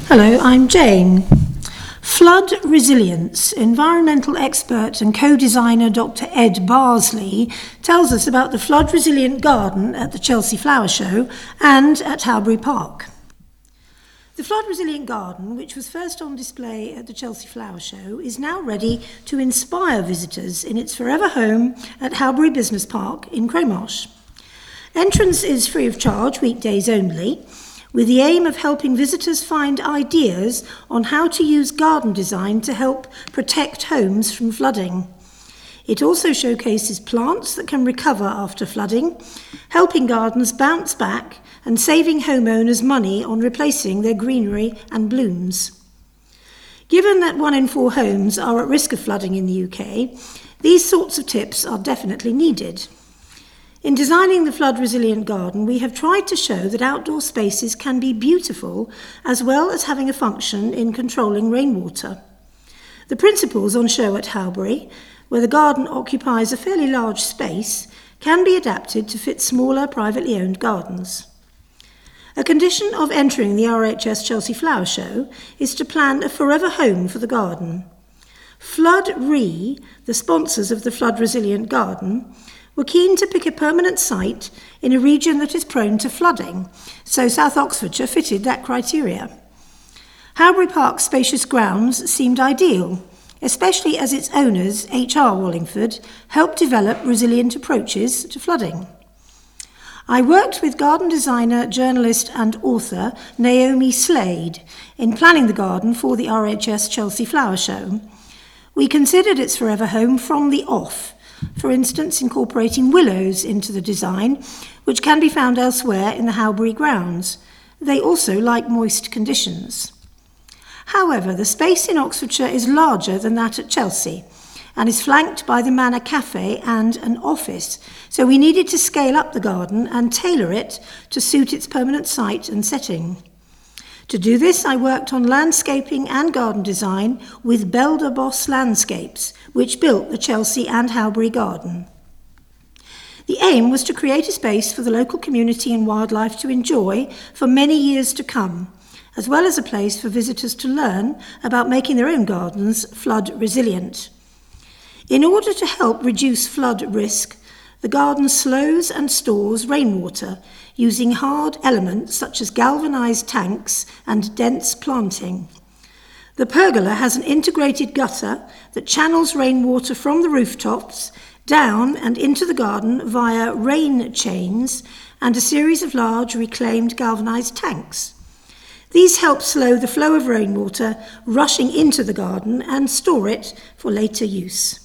Hello, I'm Jane. Flood resilience. Environmental expert and co-designer Dr. Ed Barsley tells us about the flood resilient garden at the Chelsea Flower Show and at Howbury Park. The flood resilient garden, which was first on display at the Chelsea Flower Show, is now ready to inspire visitors in its forever home at Howbury Business Park in Crowmarsh. Entrance is free of charge, weekdays only, with the aim of helping visitors find ideas on how to use garden design to help protect homes from flooding. It also showcases plants that can recover after flooding, helping gardens bounce back and saving homeowners money on replacing their greenery and blooms. Given that 1 in 4 homes are at risk of flooding in the UK, these sorts of tips are definitely needed. In designing the flood resilient garden, we have tried to show that outdoor spaces can be beautiful as well as having a function in controlling rainwater. The principles on show at Howbury, where the garden occupies a fairly large space, can be adapted to fit smaller privately owned gardens. A condition of entering the RHS Chelsea Flower Show is to plan a forever home for the garden. Flood Re, the sponsors of the flood resilient garden, were keen to pick a permanent site in a region that is prone to flooding, so South Oxfordshire fitted that criteria. Howbury Park's spacious grounds seemed ideal, especially as its owners, HR Wallingford, helped develop resilient approaches to flooding. I worked with garden designer, journalist and author Naomi Slade in planning the garden for the RHS Chelsea Flower Show. We considered its forever home from the off, for instance incorporating willows into the design, which can be found elsewhere in the Howbury grounds. They also like moist conditions. However, the space in Oxfordshire is larger than that at Chelsea and is flanked by the Manor Cafe and an office, so we needed to scale up the garden and tailor it to suit its permanent site and setting. To do this, I worked on landscaping and garden design with Belder Boss Landscapes, which built the Chelsea and Howbury garden. The aim was to create a space for the local community and wildlife to enjoy for many years to come, as well as a place for visitors to learn about making their own gardens flood resilient. In order to help reduce flood risk, the garden slows and stores rainwater using hard elements such as galvanised tanks and dense planting. The pergola has an integrated gutter that channels rainwater from the rooftops down and into the garden via rain chains and a series of large reclaimed galvanised tanks. These help slow the flow of rainwater rushing into the garden and store it for later use.